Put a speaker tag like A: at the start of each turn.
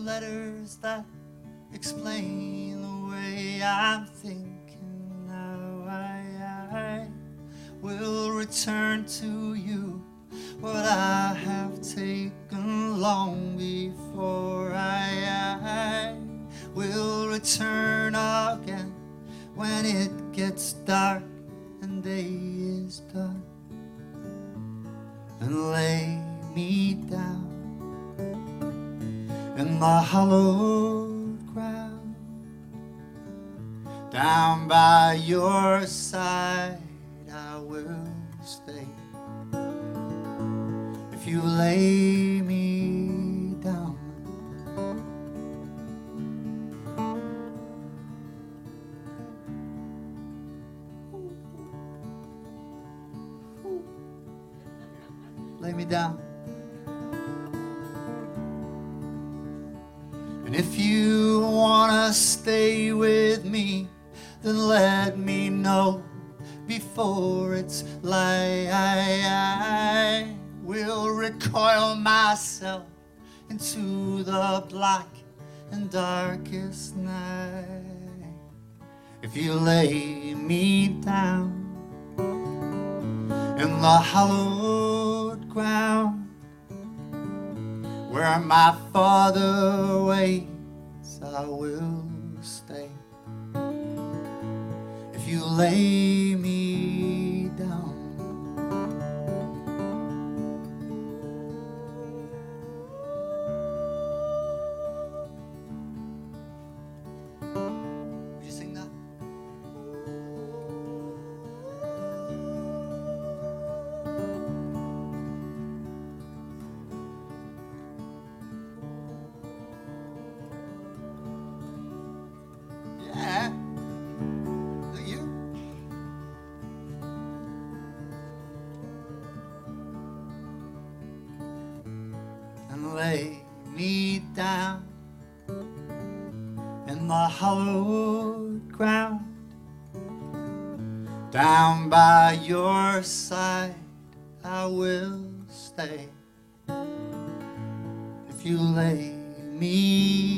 A: letters that explain the way I'm thinking now. I will return to you what I have taken long before. I will return again when it gets dark and day is done, and lay me down in the hallowed ground. Down by your side I will stay. If you lay me down, lay me down. And if you wanna stay with me, then let me know before it's light. I will recoil myself into the black and darkest night. If you lay me down in the hallowed ground where my Father waits, I will stay. If you lay me down, would you sing that? Yeah. Is that you? And lay me down in the hallowed ground. Down by your side I will stay. If you lay me